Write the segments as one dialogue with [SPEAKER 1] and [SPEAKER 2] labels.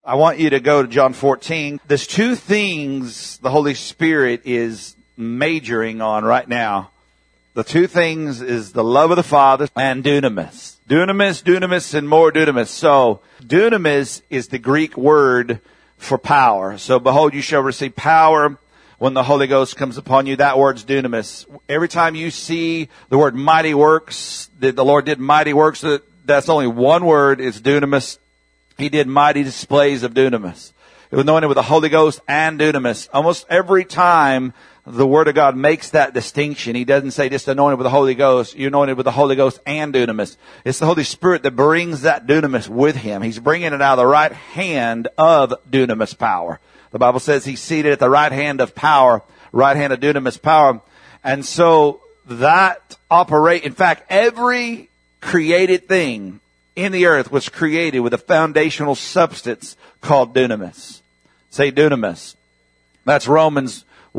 [SPEAKER 1] I want you to go to John 14. There's two things the Holy Spirit is majoring on right now. The two things is the love of the Father and dunamis. Dunamis, and more dunamis. So, dunamis is the Greek word for power. So, behold, you shall receive power when the Holy Ghost comes upon you. That word's dunamis. Every time you see the word mighty works, the Lord did mighty works, that's only one word, it's dunamis. He did mighty displays of dunamis. It was anointed with the Holy Ghost and dunamis. Almost every time the Word of God makes that distinction, He doesn't say just anointed with the Holy Ghost. You're anointed with the Holy Ghost and dunamis. It's the Holy Spirit that brings that dunamis with Him. He's bringing it out of the right hand of dunamis power. The Bible says He's seated at the right hand of power, right hand of dunamis power. And so that in fact, every created thing in the earth was created with a foundational substance called dunamis. Say dunamis. That's Romans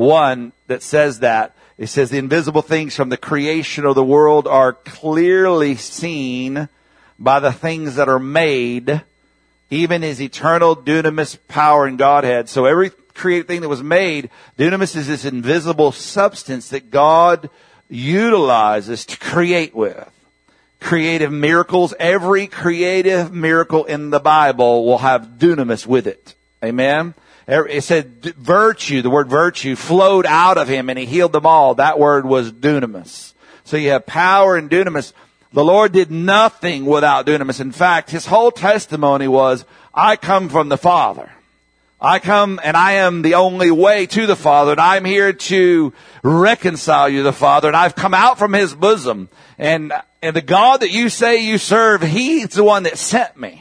[SPEAKER 1] 1 that says that. It says the invisible things from the creation of the world are clearly seen by the things that are made, even His eternal dunamis power and Godhead. So every created thing that was made, dunamis is this invisible substance that God utilizes to create with. Creative miracles, every creative miracle in the Bible will have dunamis with it. Amen? It said virtue, the word virtue, flowed out of Him and He healed them all. That word was dunamis. So you have power and dunamis. The Lord did nothing without dunamis. In fact, His whole testimony was, I come from the Father. I come and I am the only way to the Father, and I'm here to reconcile you to the Father, and I've come out from His bosom. And the God that you say you serve, He's the one that sent me.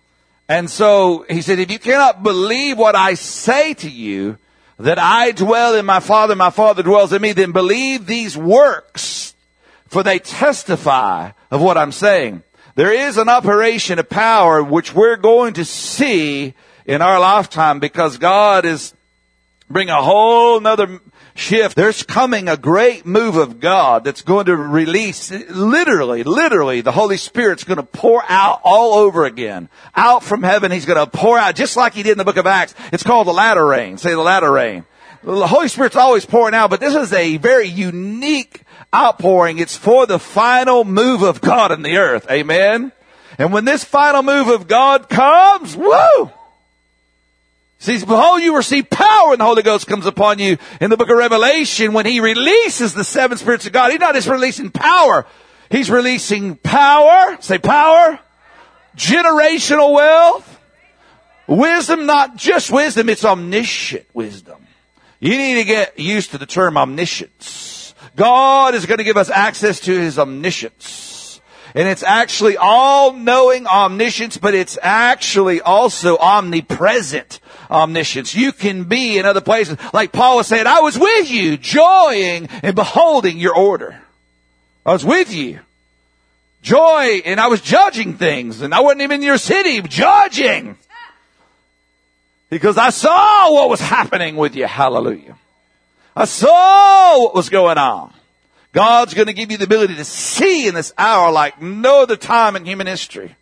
[SPEAKER 1] And so He said, if you cannot believe what I say to you, that I dwell in my Father dwells in me, then believe these works, for they testify of what I'm saying. There is an operation of power which we're going to see in our lifetime, because God is bringing a whole nother shift. There's coming a great move of God that's going to release, literally, the Holy Spirit's going to pour out all over again. Out from heaven, He's going to pour out, just like He did in the book of Acts. It's called the latter rain. Say the latter rain. The Holy Spirit's always pouring out, but this is a very unique outpouring. It's for the final move of God in the earth. Amen? And when this final move of God comes, woo! See, behold, you receive power when the Holy Ghost comes upon you. In the book of Revelation, when He releases the seven spirits of God, He's not just releasing power. He's releasing power. Say power. Generational wealth. Wisdom, not just wisdom, it's omniscient wisdom. You need to get used to the term omniscience. God is going to give us access to His omniscience. And it's actually all-knowing omniscience, but it's actually also omnipresent omniscience. You can be in other places. Like Paul was saying, I was with you, joying and beholding your order. I was with you. Joy, and I was judging things, and I wasn't even in your city, judging. Because I saw what was happening with you. Hallelujah. I saw what was going on. God's going to give you the ability to see in this hour like no other time in human history.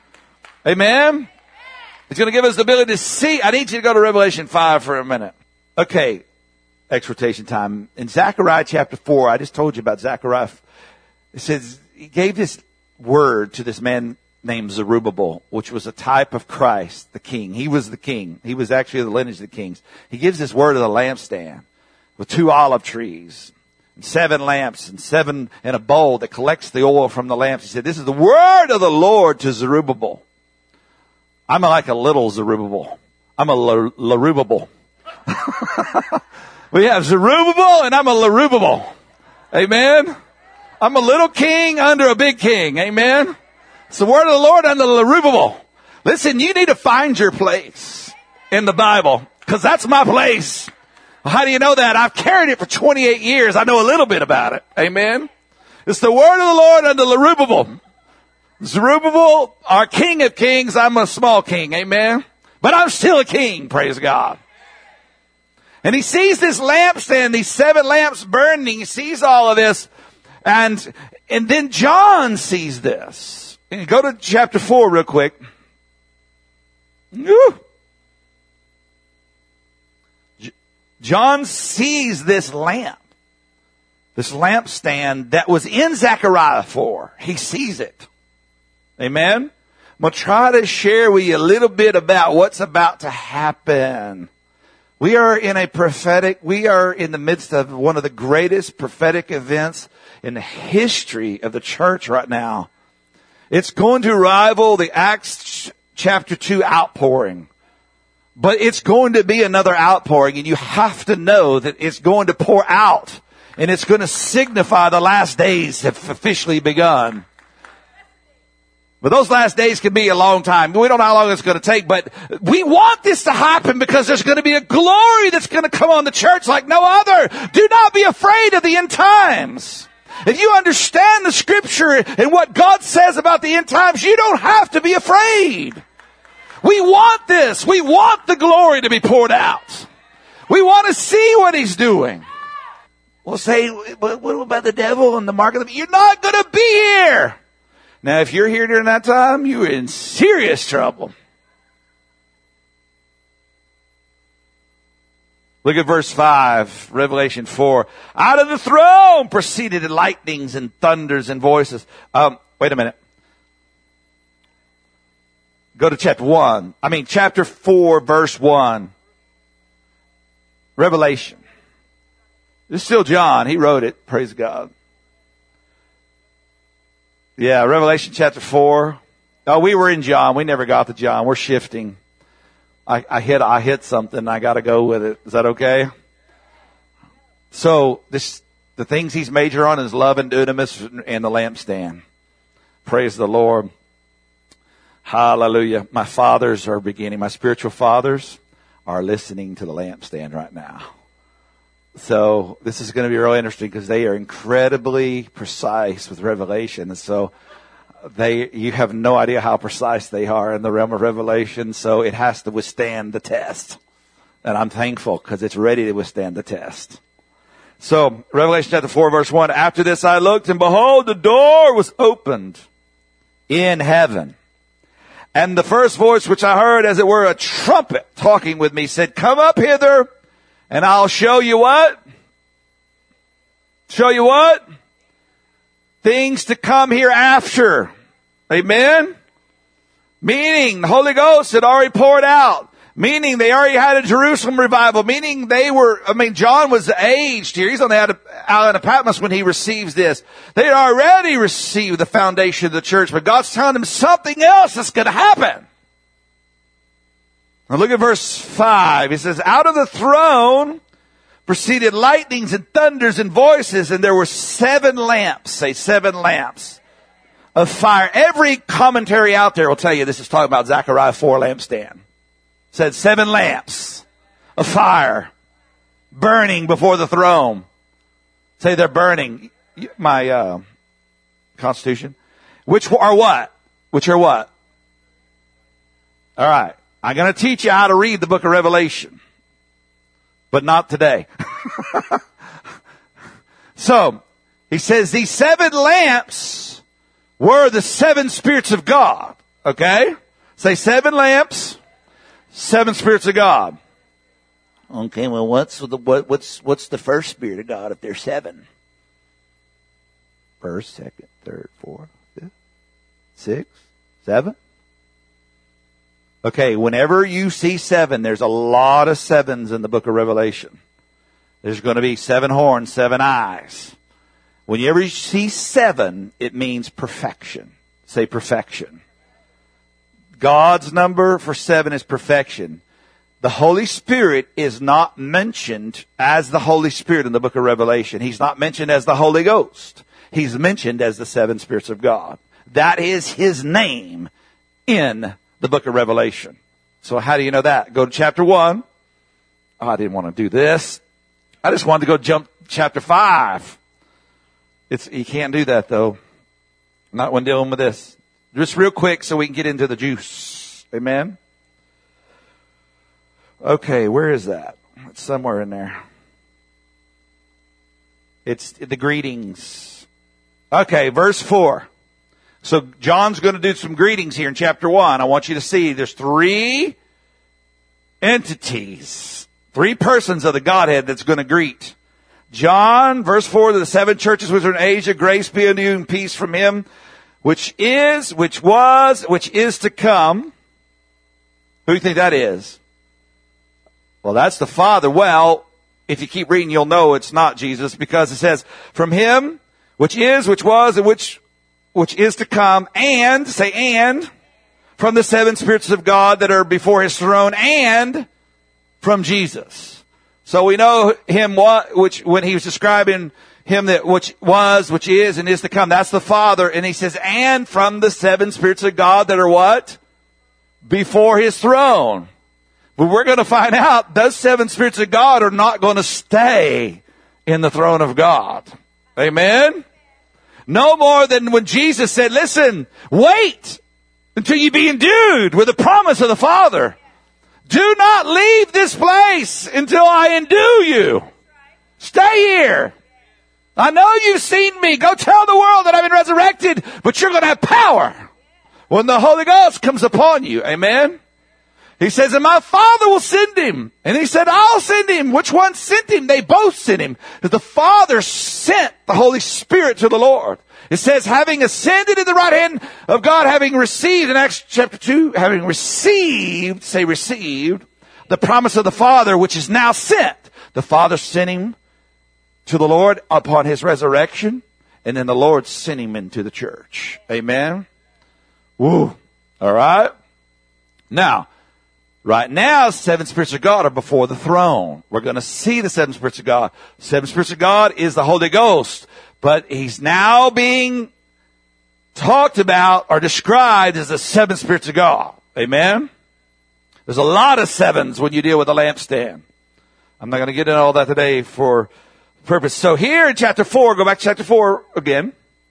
[SPEAKER 1] Amen? He's going to give us the ability to see. I need you to go to Revelation 5 for a minute. Okay, exhortation time. In Zechariah chapter 4, I just told you about Zechariah. It says, He gave this word to this man named Zerubbabel, which was a type of Christ, the king. He was the king. He was actually the lineage of the kings. He gives this word of the lampstand with 2 olive trees, and 7 lamps, and 7 in a bowl that collects the oil from the lamps. He said, this is the word of the Lord to Zerubbabel. I'm like a little Zerubbabel. I'm a Larubbabel. We have Zerubbabel and I'm a Larubbabel. Amen. I'm a little king under a big king. Amen. It's the word of the Lord under Larubbabel. Listen, you need to find your place in the Bible, because that's my place. How do you know that? I've carried it for 28 years. I know a little bit about it. Amen. It's the word of the Lord under Zerubbabel. Zerubbabel, our King of Kings. I'm a small king. Amen. But I'm still a king. Praise God. And he sees this lampstand, these 7 lamps burning. He sees all of this. And then John sees this. And you go to chapter 4 real quick. John sees this lamp. This lampstand that was in Zechariah 4. He sees it. Amen? I'm going to try to share with you a little bit about what's about to happen. We are in the midst of one of the greatest prophetic events in the history of the church right now. It's going to rival the Acts chapter 2 outpouring. But it's going to be another outpouring, and you have to know that it's going to pour out. And it's going to signify the last days have officially begun. But those last days can be a long time. We don't know how long it's going to take, but we want this to happen because there's going to be a glory that's going to come on the church like no other. Do not be afraid of the end times. If you understand the scripture and what God says about the end times, you don't have to be afraid. We want this. We want the glory to be poured out. We want to see what He's doing. We'll say, what about the devil and the mark of the... You're not going to be here. Now, if you're here during that time, you're in serious trouble. Look at verse 5, Revelation 4. Out of the throne proceeded lightnings and thunders and voices. Wait a minute. Go to chapter 4, verse 1. Revelation. It's still John. He wrote it. Praise God. Yeah, Revelation chapter 4. Oh, we were in John. We never got to John. We're shifting. I hit something. I got to go with it. Is that okay? So the things he's major on is love and dunamis and the lampstand. Praise the Lord. Hallelujah. My fathers are beginning. My spiritual fathers are listening to the lampstand right now. So this is going to be really interesting because they are incredibly precise with revelation. And so you have no idea how precise they are in the realm of revelation. So it has to withstand the test. And I'm thankful because it's ready to withstand the test. So Revelation chapter 4 verse 1. After this I looked and behold, the door was opened in heaven. And the first voice which I heard as it were a trumpet talking with me said, come up hither. And I'll show you what? Show you what? Things to come hereafter. Amen? Meaning the Holy Ghost had already poured out. Meaning they already had a Jerusalem revival. Meaning John was aged here. He's on the island of Patmos when he receives this. They had already received the foundation of the church, but God's telling him something else that's going to happen. Now look at verse 5. He says, out of the throne proceeded lightnings and thunders and voices, and there were 7 lamps, say 7 lamps of fire. Every commentary out there will tell you this is talking about Zechariah 4 lampstand. It said 7 lamps of fire burning before the throne. Say they're burning. My Constitution. Which are what? Which are what? All right. I'm going to teach you how to read the book of Revelation. But not today. So, he says these 7 lamps were the 7 spirits of God. Okay? Say 7 lamps, 7 spirits of God. Okay, well what's the first spirit of God if there's 7? First, second, third, fourth, fifth, 6, 7? Okay, whenever you see 7, there's a lot of 7s in the book of Revelation. There's going to be 7 horns, 7 eyes. Whenever you see 7, it means perfection. Say perfection. God's number for 7 is perfection. The Holy Spirit is not mentioned as the Holy Spirit in the book of Revelation. He's not mentioned as the Holy Ghost. He's mentioned as the 7 spirits of God. That is His name in the book of Revelation. So how do you know that? Go to chapter 1. Oh, I didn't want to do this. I just wanted to go jump chapter 5. You can't do that though. Not when dealing with this. Just real quick so we can get into the juice. Amen. Okay, where is that? It's somewhere in there. It's the greetings. Okay, verse 4. So John's going to do some greetings here in chapter 1. I want you to see there's 3 entities, Three persons of the Godhead that's going to greet. John, verse 4, to the seven churches which are in Asia, grace be unto you and peace from him, which is, which was, which is to come. Who do you think that is? Well, that's the Father. Well, if you keep reading, you'll know it's not Jesus, because it says, from him, which is, which was, and which is to come, and, say and, from the seven spirits of God that are before his throne, and from Jesus. So we know him which when he was describing him that which was, which is, and is to come. That's the Father. And he says, and from the seven spirits of God that are what? Before his throne. But we're going to find out those seven spirits of God are not going to stay in the throne of God. Amen? No more than when Jesus said, listen, wait until you be endued with the promise of the Father. Do not leave this place until I endue you. Stay here. I know you've seen me. Go tell the world that I've been resurrected, but you're going to have power when the Holy Ghost comes upon you. Amen? He says, and my Father will send him. And he said, I'll send him. Which one sent him? They both sent him. But the Father sent the Holy Spirit to the Lord. It says, having ascended at the right hand of God, having received, in Acts chapter 2, having received, say received, the promise of the Father, which is now sent. The Father sent him to the Lord upon his resurrection, and then the Lord sent him into the church. Amen? Woo. All right? Now, right now, seven spirits of God are before the throne. We're going to see the seven spirits of God. Seven spirits of God is the Holy Ghost. But he's now being talked about or described as the seven spirits of God. Amen? There's a lot of sevens when you deal with a lampstand. I'm not going to get into all that today for purpose. So here in chapter 4, go back to chapter 4 again.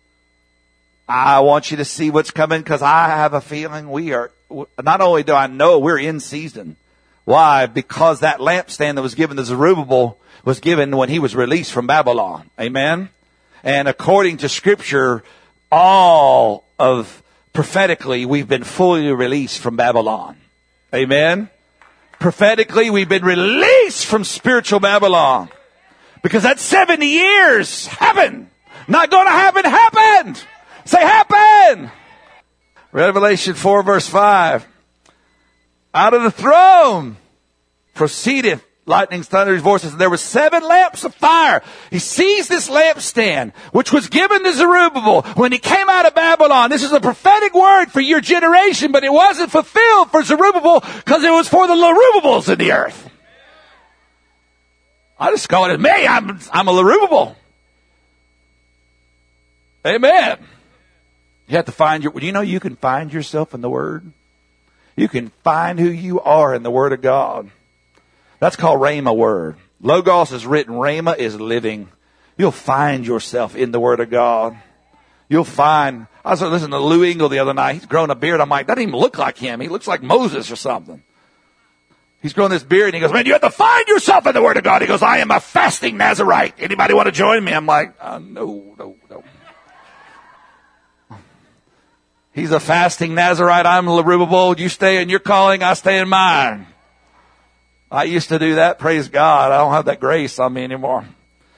[SPEAKER 1] I want you to see what's coming, because I have a feeling we are, not only do I know we're in season. Why? Because that lampstand that was given to Zerubbabel was given when he was released from Babylon. Amen? And according to Scripture, all of prophetically, we've been fully released from Babylon. Amen? Prophetically, we've been released from spiritual Babylon. Because that 70 years happened. Not going to happen, happened. Say happen. Revelation 4 verse 5. Out of the throne proceedeth lightnings, thunders, voices, and there were 7 lamps of fire. He sees this lampstand, which was given to Zerubbabel when he came out of Babylon. This is a prophetic word for your generation, but it wasn't fulfilled for Zerubbabel because it was for the Zerubbabels in the earth. I just call it me. I'm a Zerubbabel. Amen. You have to find you can find yourself in the Word. You can find who you are in the Word of God. That's called Rhema word. Logos is written. Rhema is living. You'll find yourself in the Word of God. You'll find. I was listening to Lou Engle the other night. He's grown a beard. I'm like, that doesn't even look like him. He looks like Moses or something. He's grown this beard, and he goes, man, you have to find yourself in the Word of God. He goes, I am a fasting Nazarite. Anybody want to join me? I'm like, no. He's a fasting Nazarite. I'm Zerubbabel. You stay in your calling. I stay in mine. I used to do that. Praise God. I don't have that grace on me anymore.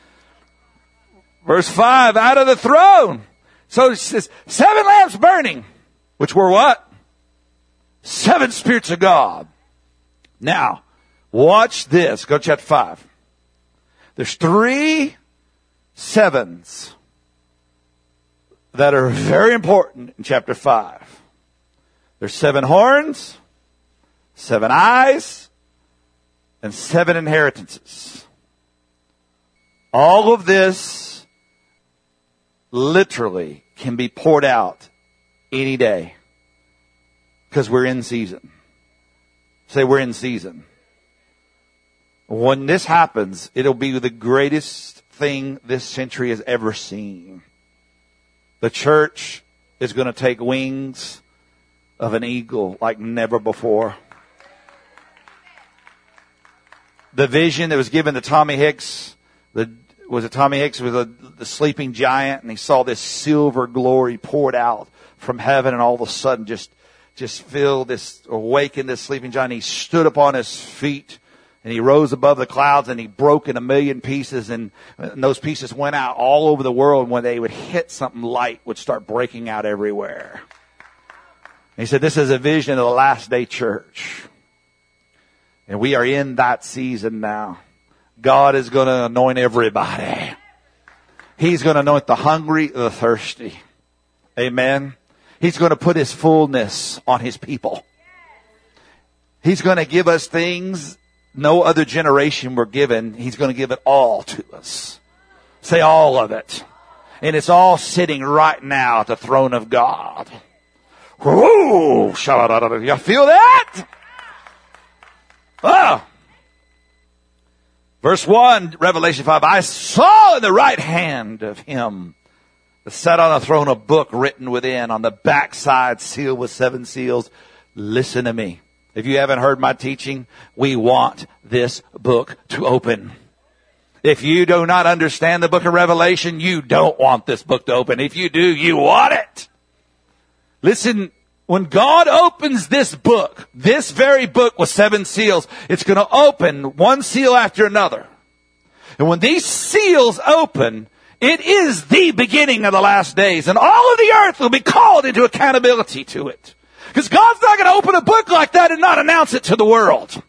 [SPEAKER 1] Verse 5, out of the throne. So it says, 7 lamps burning, which were what? 7 spirits of God. Now, watch this. Go to chapter 5. There's 3 sevens that are very important in chapter 5. There's 7 horns, 7 eyes, and 7 inheritances. All of this literally can be poured out any day because we're in season. Say we're in season. When this happens, it'll be the greatest thing this century has ever seen. The church is going to take wings of an eagle like never before. The vision that was given to Tommy Hicks, Tommy Hicks was the sleeping giant, and he saw this silver glory poured out from heaven, and all of a sudden just filled this, awakened this sleeping giant. He stood upon his feet, And he rose above the clouds and he broke in 1,000,000 pieces, and those pieces went out all over the world. And when they would hit something, light would start breaking out everywhere. And he said, this is a vision of the last day church. And we are in that season now. God is going to anoint everybody. He's going to anoint the hungry, the thirsty. Amen. He's going to put his fullness on his people. He's going to give us things no other generation were given. He's going to give it all to us. Say all of it. And it's all sitting right now at the throne of God. Whoa! You feel that? Oh. Verse 1, Revelation 5, I saw in the right hand of him that sat on a throne a book written within, on the backside sealed with 7 seals. Listen to me. If you haven't heard my teaching, we want this book to open. If you do not understand the book of Revelation, you don't want this book to open. If you do, you want it. Listen, when God opens this book, this very book with 7 seals, it's going to open one seal after another. And when these seals open, it is the beginning of the last days. And all of the earth will be called into accountability to it. Because God's not going to open a book like that and not announce it to the world.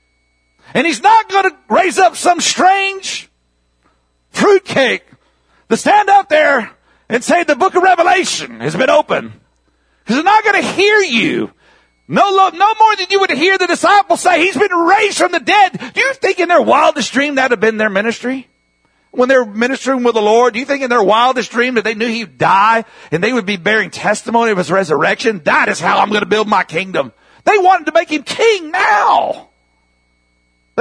[SPEAKER 1] And he's not going to raise up some strange fruitcake to stand up there and say the book of Revelation has been opened. Because they're not going to hear you. No more than you would hear the disciples say, he's been raised from the dead. Do you think in their wildest dream that would have been their ministry? When they're ministering with the Lord, do you think in their wildest dream that they knew he'd die and they would be bearing testimony of his resurrection? That is how I'm going to build my kingdom. They wanted to make him king now. They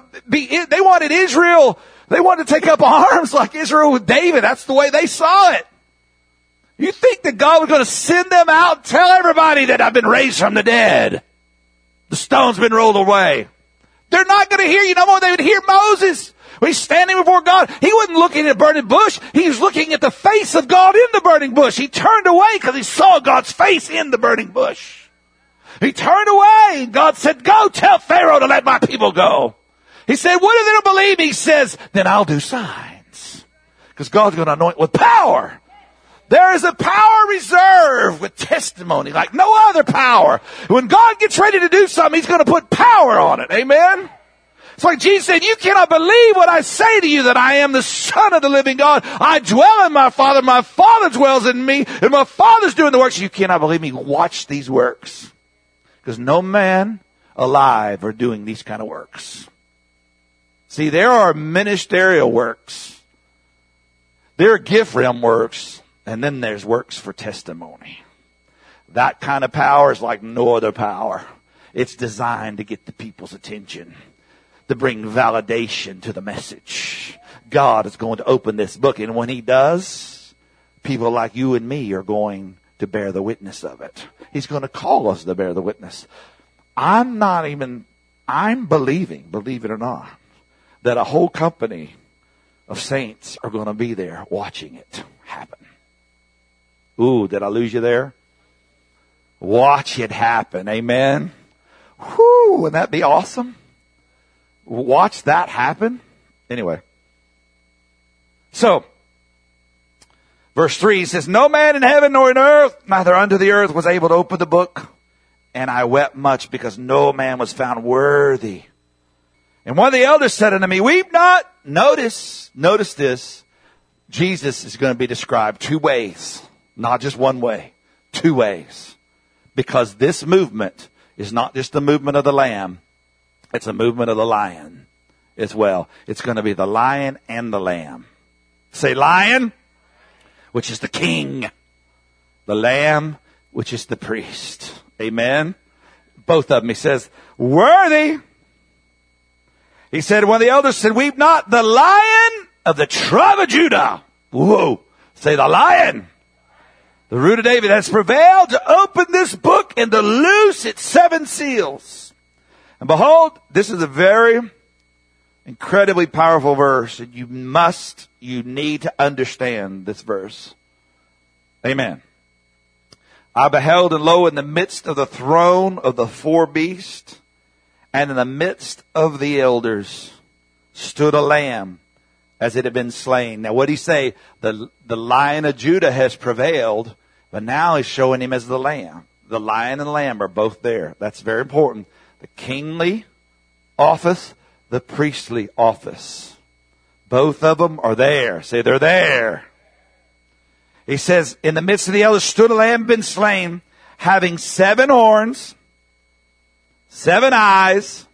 [SPEAKER 1] wanted Israel. They wanted to take up arms like Israel with David. That's the way they saw it. You think that God was going to send them out and tell everybody that I've been raised from the dead? The stone's been rolled away. They're not going to hear you no more. They would hear Moses. When he's standing before God, he wasn't looking at a burning bush. He was looking at the face of God in the burning bush. He turned away because he saw God's face in the burning bush. He turned away, and God said, go tell Pharaoh to let my people go. He said, what if they don't believe me? He says, then I'll do signs. Because God's going to anoint with power. There is a power reserved with testimony like no other power. When God gets ready to do something, he's going to put power on it. Amen? It's like Jesus said, you cannot believe what I say to you, that I am the Son of the living God. I dwell in my Father dwells in me, and my Father's doing the works. You cannot believe me. Watch these works. Because no man alive are doing these kind of works. See, there are ministerial works. There are gift realm works. And then there's works for testimony. That kind of power is like no other power. It's designed to get the people's attention, to bring validation to the message. God is going to open this book, and when he does, people like you and me are going to bear the witness of it. He's going to call us to bear the witness. I'm believing, believe it or not, that a whole company of saints are going to be there watching it happen. Ooh, did I lose you there? Watch it happen. Amen. Whew, wouldn't that be awesome? Watch that happen. Anyway. So, verse 3 says, no man in heaven nor in earth, neither under the earth, was able to open the book. And I wept much because no man was found worthy. And one of the elders said unto me, weep not. Notice this. Jesus is going to be described 2 ways. Not just one way. 2 ways. Because this movement is not just the movement of the lamb. It's a movement of the lion as well. It's going to be the lion and the lamb. Say lion, which is the king. The lamb, which is the priest. Amen. Both of them. He says, worthy. He said, one of the elders said, weep not, the lion of the tribe of Judah. Whoa. Say the lion. The root of David has prevailed to open this book and to loose its 7 seals. And behold, this is a very incredibly powerful verse. And you need to understand this verse. Amen. I beheld, and lo, in the midst of the throne of the 4 beasts, And in the midst of the elders stood a lamb as it had been slain. Now what did he say? The Lion of Judah has prevailed, but now he's showing him as the lamb. The lion and the lamb are both there. That's very important. The kingly office, the priestly office. Both of them are there. Say they're there. He says, in the midst of the elders stood a lamb been slain, having 7 horns, 7 eyes.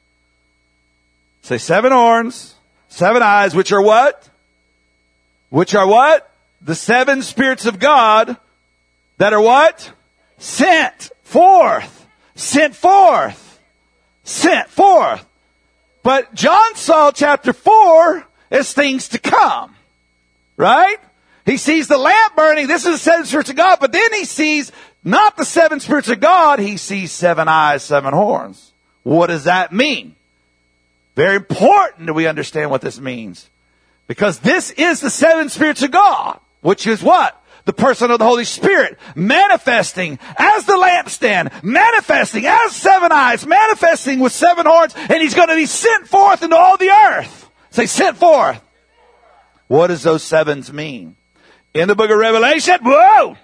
[SPEAKER 1] Say 7 horns, 7 eyes, which are what? Which are what? The 7 spirits of God that are what? Sent forth. Sent forth. Sent forth. But John saw chapter 4 as things to come. Right? He sees the lamp burning. This is the 7 spirits of God. But then he sees not the 7 spirits of God. He sees 7 eyes, 7 horns. What does that mean? Very important that we understand what this means. Because this is the 7 spirits of God. Which is what? The person of the Holy Spirit. Manifesting as the lampstand. Manifesting as 7 eyes. Manifesting with 7 horns. And he's going to be sent forth into all the earth. Say, sent forth. What does those 7s mean? In the book of Revelation, whoa!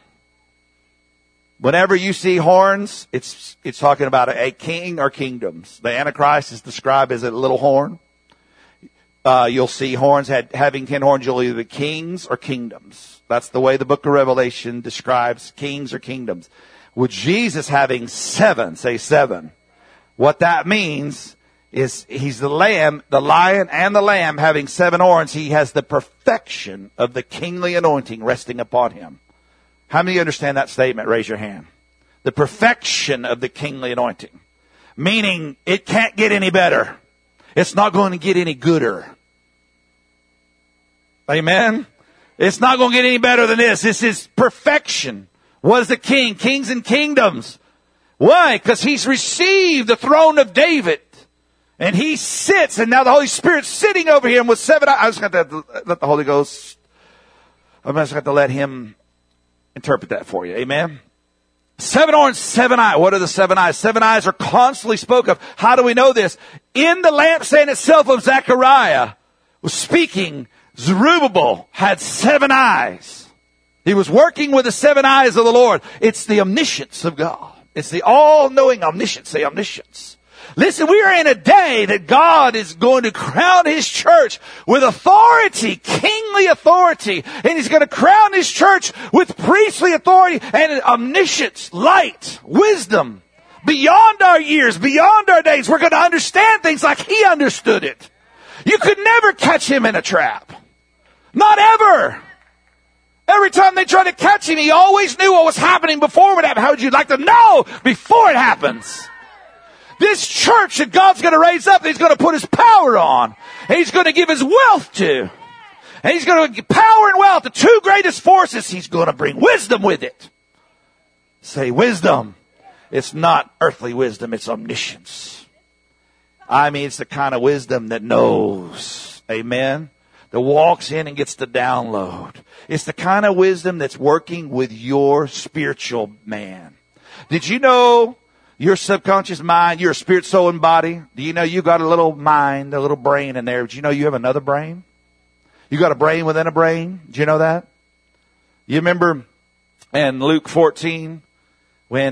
[SPEAKER 1] Whenever you see horns, it's talking about a king or kingdoms. The Antichrist is described as a little horn. You'll see horns having 10 horns. You'll either be kings or kingdoms. That's the way the book of Revelation describes kings or kingdoms. With Jesus having 7, say 7. What that means is he's the lamb, the lion and the lamb having 7 horns. He has the perfection of the kingly anointing resting upon him. How many understand that statement? Raise your hand. The perfection of the kingly anointing. Meaning it can't get any better. It's not going to get any gooder. Amen? It's not going to get any better than this. This is perfection. What is the king? Kings and kingdoms. Why? Because he's received the throne of David. And he sits, and now the Holy Spirit's sitting over him with 7 eyes. I just got to let the Holy Ghost, I'm just got to let him interpret that for you. Amen? 7 horns, 7 eyes. What are the 7 eyes? 7 eyes are constantly spoke of. How do we know this? In the lampstand itself of Zechariah was speaking, Zerubbabel had 7 eyes. He was working with the 7 eyes of the Lord. It's the omniscience of God. It's the all-knowing omniscience. Say omniscience. Listen, we are in a day that God is going to crown His church with authority, kingly authority. And He's going to crown His church with priestly authority and omniscience, light, wisdom. Beyond our years, beyond our days, we're going to understand things like He understood it. You could never catch Him in a trap. Not ever. Every time they try to catch Him, He always knew what was happening before it happened. How would you like to know before it happens? This church that God's going to raise up, He's going to put His power on. And He's going to give His wealth to. And He's going to give power and wealth, the 2 greatest forces. He's going to bring wisdom with it. Say wisdom. It's not earthly wisdom, it's omniscience. I mean, it's the kind of wisdom that knows. Amen. That walks in and gets the download. It's the kind of wisdom that's working with your spiritual man. Did you know your subconscious mind, your spirit, soul, and body? Do you know you got a little mind, a little brain in there? Did you know you have another brain? You got a brain within a brain? Did you know that? You remember in Luke 14 when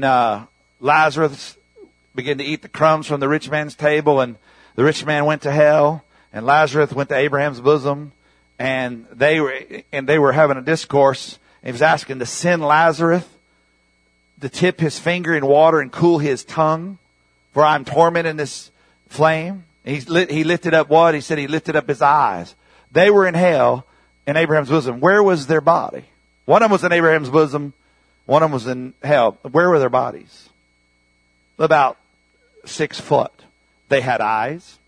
[SPEAKER 1] Lazarus began to eat the crumbs from the rich man's table, and the rich man went to hell, and Lazarus went to Abraham's bosom, and they were having a discourse. He was asking to send Lazarus to tip his finger in water and cool his tongue, for I'm tormented in this flame. He lifted up what? He said he lifted up his eyes. They were in hell in Abraham's bosom. Where was their body? One of them was in Abraham's bosom. One of them was in hell. Where were their bodies? About 6 foot. They had eyes.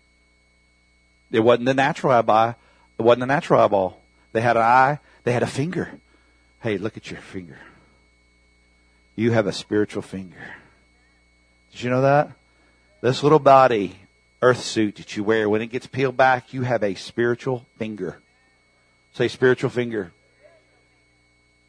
[SPEAKER 1] It wasn't the natural eye. It wasn't the natural eyeball. They had an eye. They had a finger. Hey, look at your finger. You have a spiritual finger. Did you know that? This little body, earth suit that you wear, when it gets peeled back, you have a spiritual finger. Say spiritual finger.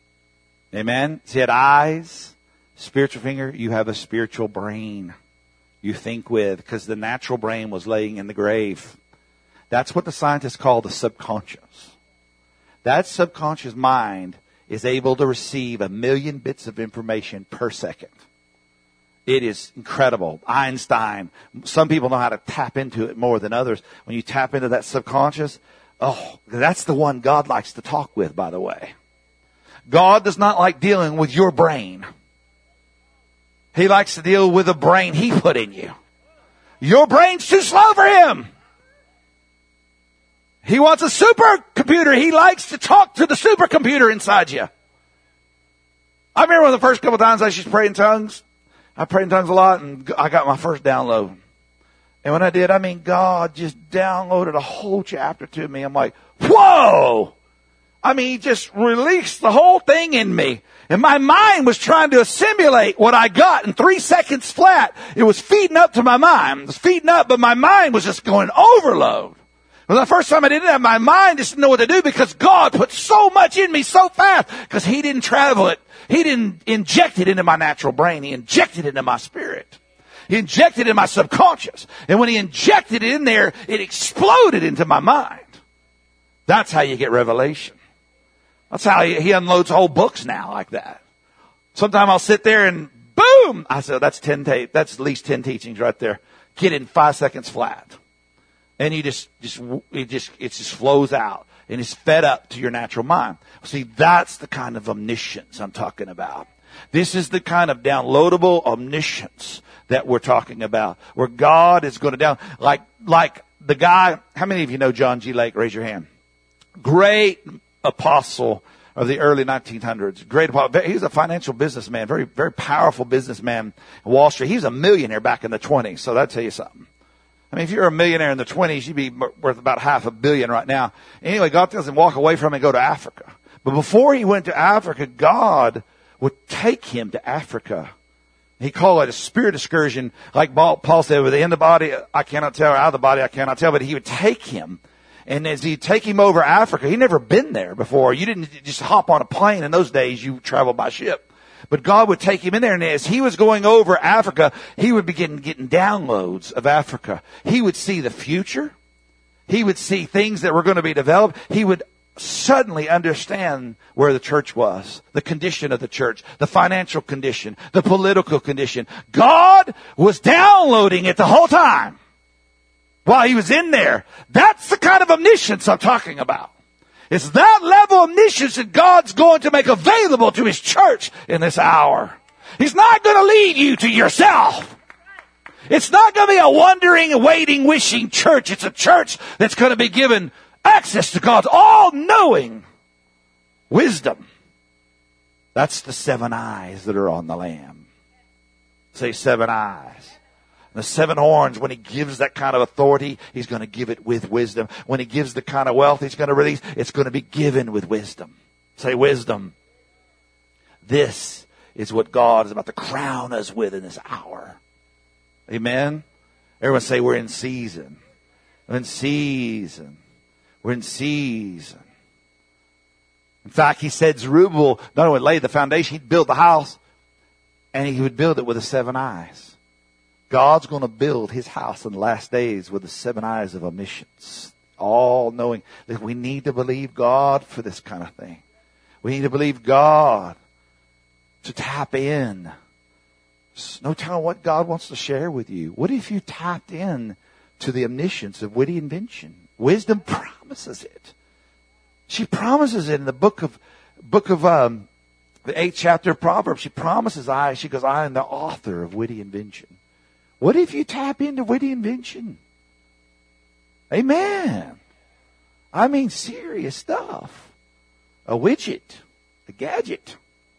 [SPEAKER 1] Amen? So you had eyes, spiritual finger, you have a spiritual brain. You think with, because the natural brain was laying in the grave. That's what the scientists call the subconscious. That subconscious mind is able to receive 1 million bits of information per second. It is incredible. Einstein, some people know how to tap into it more than others. When you tap into that subconscious, that's the one God likes to talk with, by the way. God does not like dealing with your brain. He likes to deal with the brain He put in you. Your brain's too slow for Him. He wants a supercomputer. He likes to talk to the supercomputer inside you. I remember one of the first couple of times I used to pray in tongues. I prayed in tongues a lot, and I got my first download. And when I did, God just downloaded a whole chapter to me. I'm like, whoa! He just released the whole thing in me. And my mind was trying to assimilate what I got in 3 seconds flat. It was feeding up to my mind. It was feeding up, but my mind was just going overload. Well, the first time I did that, my mind just didn't know what to do because God put so much in me so fast because He didn't travel it. He didn't inject it into my natural brain. He injected it into my spirit. He injected it in my subconscious. And when He injected it in there, it exploded into my mind. That's how you get revelation. That's how He unloads whole books now like that. Sometimes I'll sit there and boom! I said, that's at least 10 teachings right there. Get in 5 seconds flat. And it just flows out and is fed up to your natural mind. See, that's the kind of omniscience I'm talking about. This is the kind of downloadable omniscience that we're talking about, where God is going to like the guy. How many of you know John G. Lake? Raise your hand. Great apostle of the early 1900s. Great apostle. He's a financial businessman, very, very powerful businessman in Wall Street. He was a millionaire back in the 20s. So that'll tell you something. If you're a millionaire in the 20s, you'd be worth about $500 million right now. Anyway, God tells him walk away from it and go to Africa. But before he went to Africa, God would take him to Africa. He called it a spirit excursion. Like Paul said, within the body, I cannot tell, or out of the body, I cannot tell. But he would take him. And as he'd take him over Africa, he'd never been there before. You didn't just hop on a plane. In those days, you traveled by ship. But God would take him in there, and as he was going over Africa, he would begin getting downloads of Africa. He would see the future. He would see things that were going to be developed. He would suddenly understand where the church was, the condition of the church, the financial condition, the political condition. God was downloading it the whole time while he was in there. That's the kind of omniscience I'm talking about. It's that level of omniscience that God's going to make available to His church in this hour. He's not going to leave you to yourself. It's not going to be a wondering, waiting, wishing church. It's a church that's going to be given access to God's all-knowing wisdom. That's the 7 eyes that are on the Lamb. Say 7 eyes. The 7 horns, when He gives that kind of authority, He's going to give it with wisdom. When He gives the kind of wealth He's going to release, it's going to be given with wisdom. Say wisdom. This is what God is about to crown us with in this hour. Amen? Everyone say we're in season. We're in season. We're in season. In fact, He said Zerubbabel not only laid the foundation, he'd build the house, and he would build it with the 7 eyes. God's going to build His house in the last days with the 7 eyes of omniscience. All knowing that we need to believe God for this kind of thing. We need to believe God to tap in. There's no telling what God wants to share with you. What if you tapped in to the omniscience of witty invention? Wisdom promises it. She promises it in the book of the 8th chapter of Proverbs. She promises she goes, I am the author of witty invention. What if you tap into witty invention? Amen. Serious stuff. A widget. A gadget.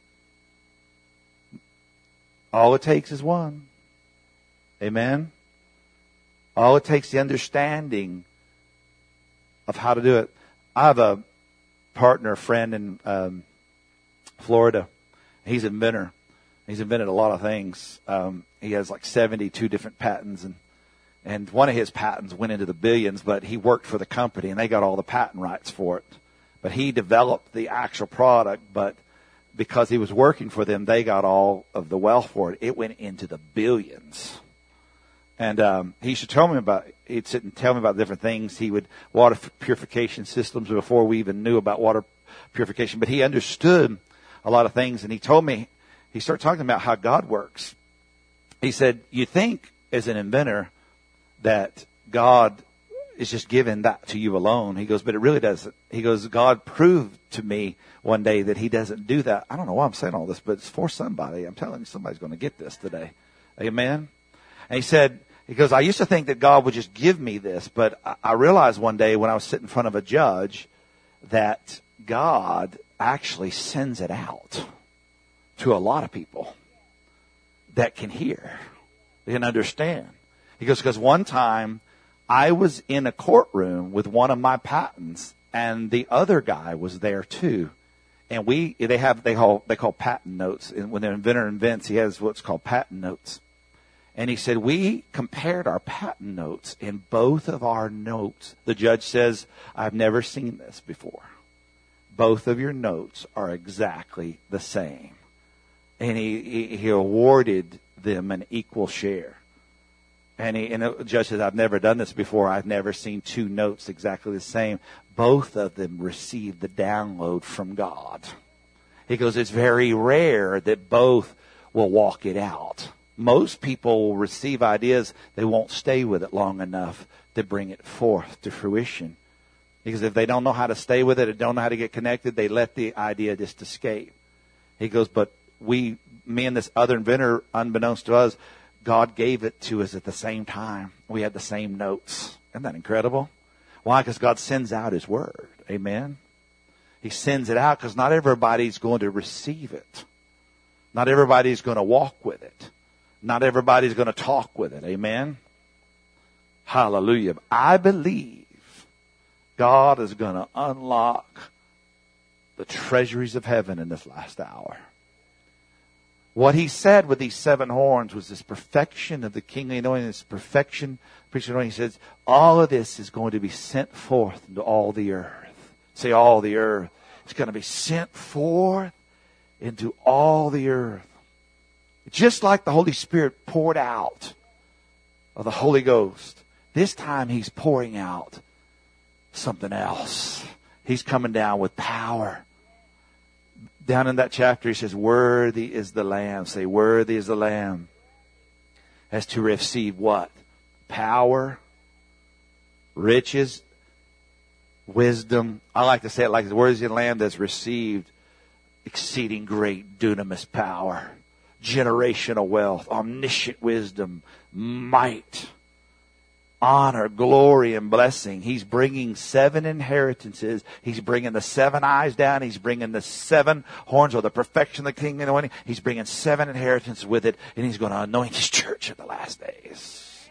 [SPEAKER 1] All it takes is one. Amen. All it takes is the understanding of how to do it. I have a partner, friend in Florida. He's an inventor. He's invented a lot of things. He has like 72 different patents, and one of his patents went into the billions, but he worked for the company, and they got all the patent rights for it. But he developed the actual product, but because he was working for them, they got all of the wealth for it. It went into the billions. And he used to tell me he'd sit and tell me about different things. He would water purification systems before we even knew about water purification. But he understood a lot of things. And he told me, he started talking about how God works. He said, you think as an inventor that God is just giving that to you alone. He goes, but it really doesn't. He goes, God proved to me one day that he doesn't do that. I don't know why I'm saying all this, but it's for somebody. I'm telling you, somebody's going to get this today. Amen. And he said, he goes, I used to think that God would just give me this, but I realized one day when I was sitting in front of a judge that God actually sends it out to a lot of people that can hear, they can understand. He goes, because one time I was in a courtroom with one of my patents, and the other guy was there too. And they call patent notes. And when the inventor invents, he has what's called patent notes. And he said, we compared our patent notes, in both of our notes, the judge says, I've never seen this before. Both of your notes are exactly the same. And he awarded them an equal share. And the judge says, I've never done this before. I've never seen two notes exactly the same. Both of them received the download from God. He goes, it's very rare that both will walk it out. Most people will receive ideas, they won't stay with it long enough to bring it forth to fruition. Because if they don't know how to stay with it or don't know how to get connected, they let the idea just escape. He goes, but me and this other inventor, unbeknownst to us, God gave it to us at the same time. We had the same notes. Isn't that incredible? Why? Because God sends out his word. Amen. He sends it out because not everybody's going to receive it. Not everybody's going to walk with it. Not everybody's going to talk with it. Amen. Hallelujah. I believe God is going to unlock the treasuries of heaven in this last hour. What he said with these 7 horns was this perfection of the kingly anointing, this perfection, preaching anointing. He says, all of this is going to be sent forth into all the earth. Say all the earth. It's going to be sent forth into all the earth. Just like the Holy Spirit poured out of the Holy Ghost, this time he's pouring out something else. He's coming down with power. Down in that chapter, he says, worthy is the Lamb. Say, worthy is the Lamb. As to receive what? Power, riches, wisdom. I like to say it like this. Worthy is the Lamb that's received exceeding great dunamis power, generational wealth, omniscient wisdom, might, honor, glory, and blessing. He's bringing 7 inheritances. He's bringing the 7 eyes down. He's bringing the 7 horns, or the perfection of the king and anointing. He's bringing 7 inheritances with it, and he's going to anoint his church in the last days.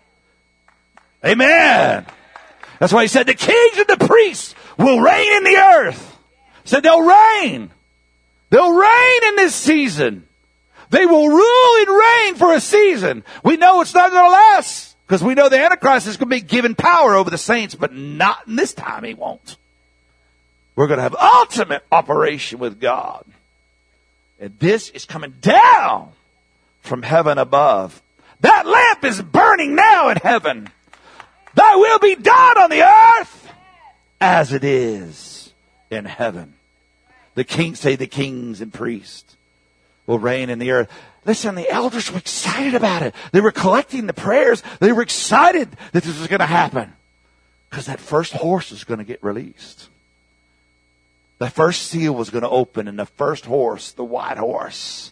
[SPEAKER 1] Amen. That's why he said the kings and the priests will reign in the earth. He said they'll reign. They'll reign in this season. They will rule and reign for a season. We know it's not going to last, because we know the Antichrist is going to be given power over the saints, but not in this time. He won't. We're going to have ultimate operation with God. And this is coming down from heaven above. That lamp is burning now in heaven. Thy will be done on the earth as it is in heaven. The kings, say the kings and priests will reign in the earth. Listen, the elders were excited about it. They were collecting the prayers. They were excited that this was going to happen, because that first horse is going to get released. The first seal was going to open, and the first horse, the white horse,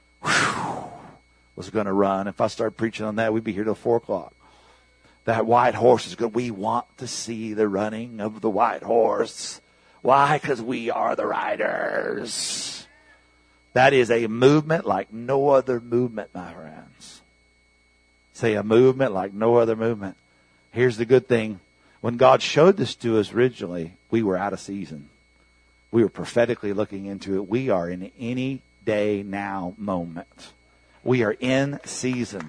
[SPEAKER 1] was going to run. If I started preaching on that, we'd be here till 4 o'clock. That white horse is good. We want to see the running of the white horse. Why? Because we are the riders. That is a movement like no other movement, my friends. Say a movement like no other movement. Here's the good thing. When God showed this to us originally, we were out of season. We were prophetically looking into it. We are in any day now moment. We are in season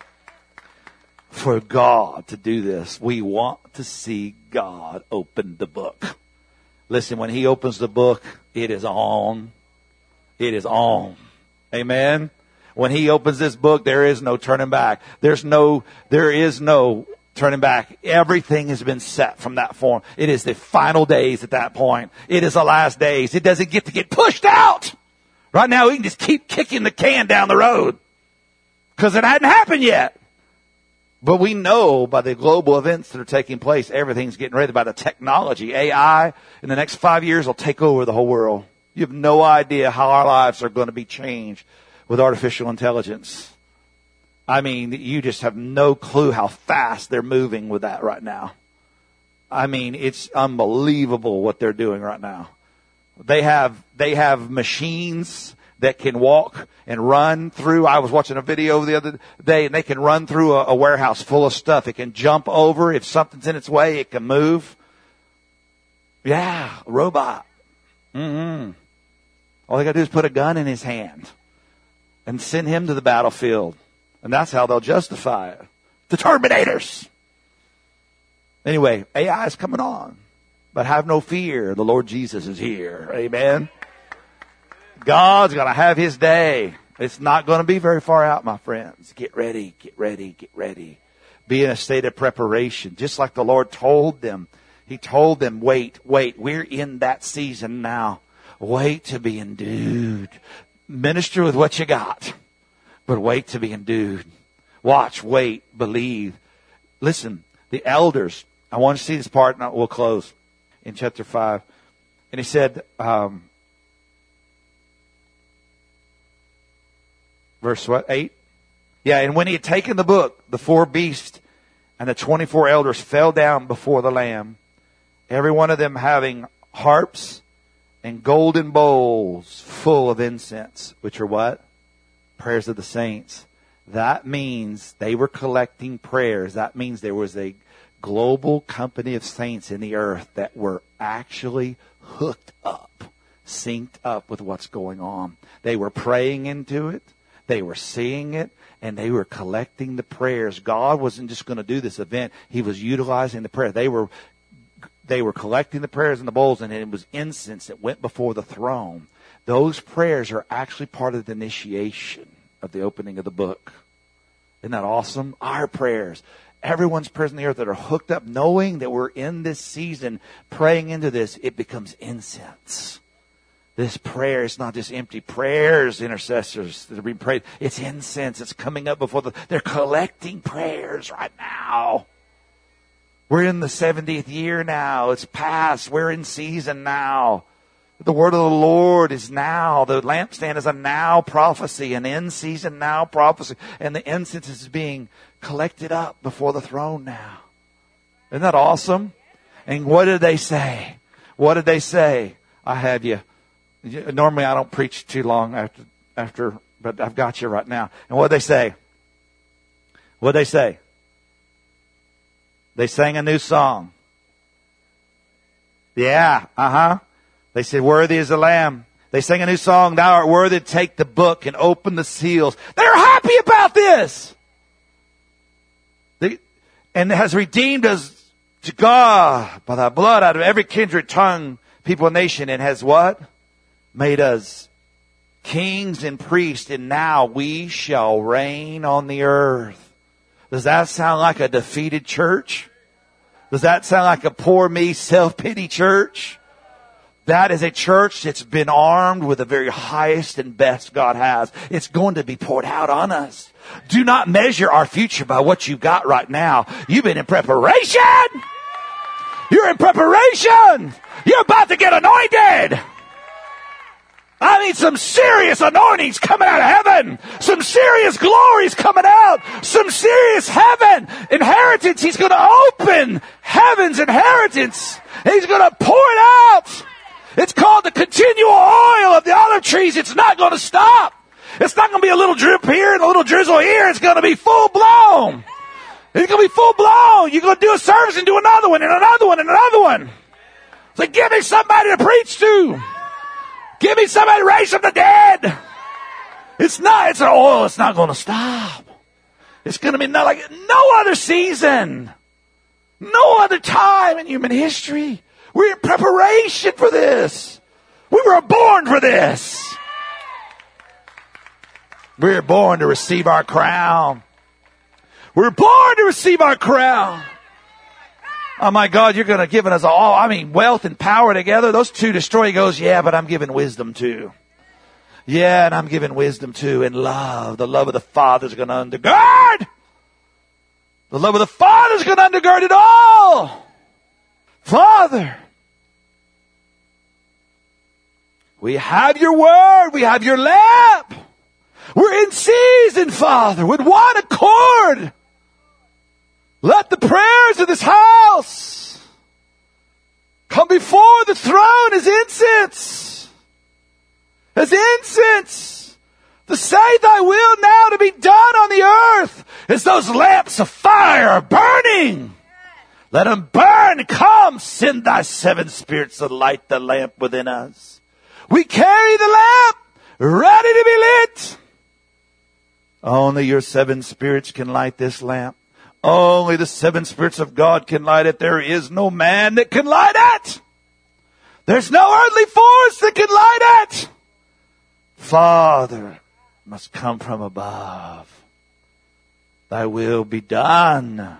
[SPEAKER 1] for God to do this. We want to see God open the book. Listen, when he opens the book, it is on. It is on. Amen. When he opens this book, there is no turning back. There is no turning back. Everything has been set from that form. It is the final days at that point. It is the last days. It doesn't get to get pushed out. Right now, we can just keep kicking the can down the road because it hadn't happened yet. But we know by the global events that are taking place, everything's getting ready. By the technology, AI, in the next 5 years will take over the whole world. You have no idea how our lives are going to be changed with artificial intelligence. I mean, you just have no clue how fast they're moving with that right now. I mean, it's unbelievable what they're doing right now. They have machines that can walk and run through. I was watching a video the other day, and they can run through a warehouse full of stuff. It can jump over. If something's in its way, it can move. Yeah, robot. Mm-hmm. All they got to do is put a gun in his hand and send him to the battlefield. And that's how they'll justify it. The Terminators. Anyway, AI is coming on. But have no fear. The Lord Jesus is here. Amen. God's going to have his day. It's not going to be very far out, my friends. Get ready, get ready, get ready. Be in a state of preparation. Just like the Lord told them. He told them, wait. We're in that season now. Wait to be endued. Minister with what you got. But wait to be endued. Watch, wait, believe. Listen, the elders. I want to see this part and we'll close in chapter 5. And he said, verse what? 8? Yeah, and when he had taken the book, the 4 beasts and the 24 elders fell down before the Lamb, every one of them having harps and golden bowls full of incense, which are what? Prayers of the saints. That means they were collecting prayers. That means there was a global company of saints in the earth that were actually hooked up, synced up with what's going on. They were praying into it. They were seeing it, and they were collecting the prayers. God wasn't just going to do this event. He was utilizing the prayer. They were collecting the prayers in the bowls, and it was incense that went before the throne. Those prayers are actually part of the initiation of the opening of the book. Isn't that awesome? Our prayers. Everyone's prayers on the earth that are hooked up, knowing that we're in this season, praying into this, it becomes incense. This prayer is not just empty prayers, intercessors that are being prayed. It's incense. It's coming up before they're collecting prayers right now. We're in the 70th year now. It's past. We're in season now. The word of the Lord is now. The lampstand is a now prophecy, an in season now prophecy. And the incense is being collected up before the throne now. Isn't that awesome? And what did they say? What did they say? I have you. Normally I don't preach too long after, but I've got you right now. And what did they say? What did they say? They sang a new song. Yeah, They said, worthy is the Lamb. They sang a new song. Thou art worthy to take the book and open the seals. They're happy about this. And has redeemed us to God by thy blood out of every kindred, tongue, people, and nation. And has what? Made us kings and priests. And now we shall reign on the earth. Does that sound like a defeated church? Does that sound like a poor me, self-pity church? That is a church that's been armed with the very highest and best God has. It's going to be poured out on us. Do not measure our future by what you've got right now. You've been in preparation. You're in preparation. You're about to get anointed. I mean, some serious anointings coming out of heaven. Some serious glories coming out. Some serious heaven inheritance. He's going to open heaven's inheritance. He's going to pour it out. It's called the continual oil of the olive trees. It's not going to stop. It's not going to be a little drip here and a little drizzle here. It's going to be full blown. It's going to be full blown. You're going to do a service and do another one and another one and another one. So give me somebody to preach to. Give me somebody to raise from the dead. It's an oil. It's not going to stop. It's going to be not like no other season. No other time in human history. We're in preparation for this. We were born for this. We're born to receive our crown. We're born to receive our crown. Oh my God, you're going to give us all, wealth and power together. Those two destroy. He goes, yeah, but I'm giving wisdom too. Yeah, and I'm giving wisdom too. And love. The love of the Father is going to undergird. The love of the Father is going to undergird it all. Father, we have your word. We have your lamp. We're in season, Father, with one accord. Let the prayers of this house come before the throne as incense. As incense. To say thy will now to be done on the earth as those lamps of fire are burning. Let them burn. Come, send thy seven spirits to light the lamp within us. We carry the lamp ready to be lit. Only your seven spirits can light this lamp. Only the seven spirits of God can light it. There is no man that can light it. There's no earthly force that can light it. Father, must come from above. Thy will be done.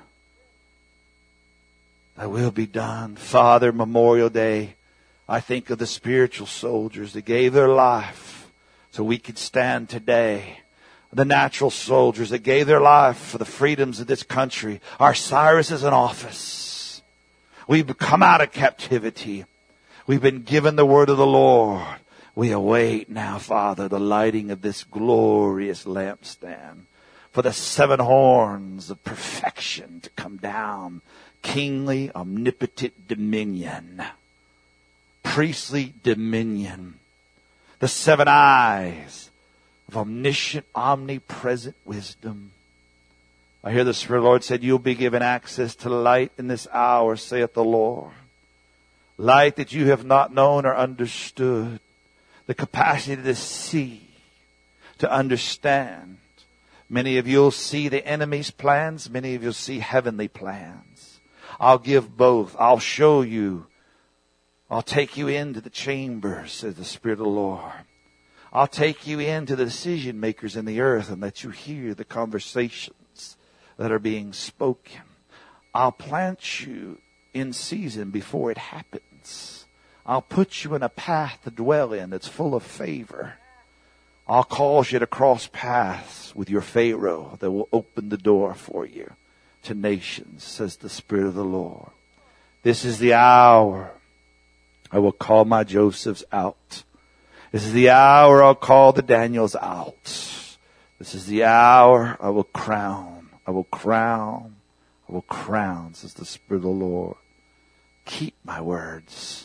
[SPEAKER 1] Thy will be done. Father, Memorial Day, I think of the spiritual soldiers that gave their life so we could stand today. The natural soldiers that gave their life for the freedoms of this country. Our Cyrus is in office. We've come out of captivity. We've been given the word of the Lord. We await now, Father, the lighting of this glorious lampstand for the seven horns of perfection to come down. Kingly, omnipotent dominion. Priestly dominion. The seven eyes of omniscient, omnipresent wisdom. I hear the Spirit of the Lord said, you'll be given access to light in this hour, saith the Lord. Light that you have not known or understood. The capacity to see, to understand. Many of you will see the enemy's plans. Many of you will see heavenly plans. I'll give both. I'll show you. I'll take you into the chambers, says the Spirit of the Lord. I'll take you into the decision makers in the earth and let you hear the conversations that are being spoken. I'll plant you in season before it happens. I'll put you in a path to dwell in that's full of favor. I'll cause you to cross paths with your Pharaoh that will open the door for you to nations, says the Spirit of the Lord. This is the hour I will call my Josephs out. This is the hour I'll call the Daniels out. This is the hour I will crown. I will crown. I will crown, says the Spirit of the Lord. Keep my words.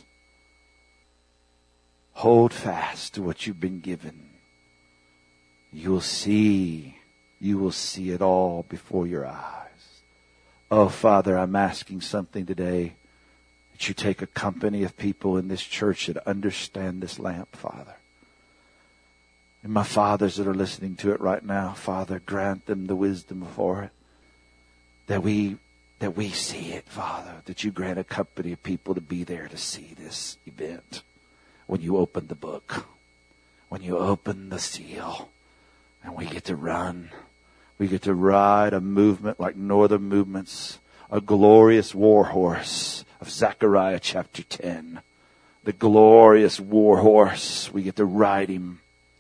[SPEAKER 1] Hold fast to what you've been given. You will see it all before your eyes. Oh, Father, I'm asking something today. That you take a company of people in this church that understand this lamp, Father. And my fathers that are listening to it right now, Father, grant them the wisdom for it. That we see it, Father. That you grant a company of people to be there to see this event. When you open the book. When you open the seal. And we get to run. We get to ride a movement like no other movements. A glorious war horse. Of Zechariah chapter 10. The glorious war horse. We get to ride him.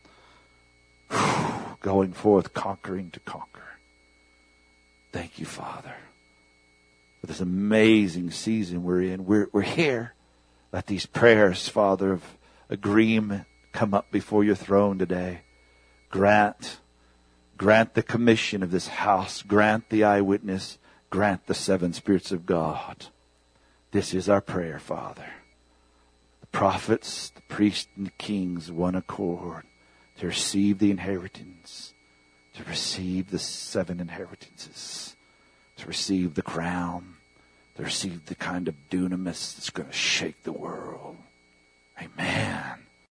[SPEAKER 1] Going forth, conquering to conquer. Thank you, Father. For this amazing season we're in. We're here. Let these prayers, Father, of agreement come up before your throne today. Grant the commission of this house. Grant the eyewitness. Grant the seven spirits of God. This is our prayer, Father. The prophets, the priests, and the kings, one accord, to receive the inheritance, to receive the seven inheritances, to receive the crown, to receive the kind of dunamis that's going to shake the world. Amen.